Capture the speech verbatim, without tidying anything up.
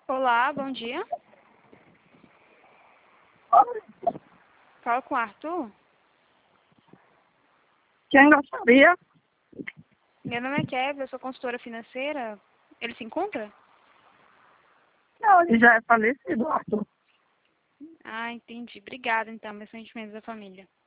Olá, bom dia. Fala com o Arthur. Quem gostaria? Meu nome é Kevin, eu sou consultora financeira. Ele se encontra? Não, ele já é falecido, Arthur. Ah, entendi. Obrigada, então, meus sentimentos da família.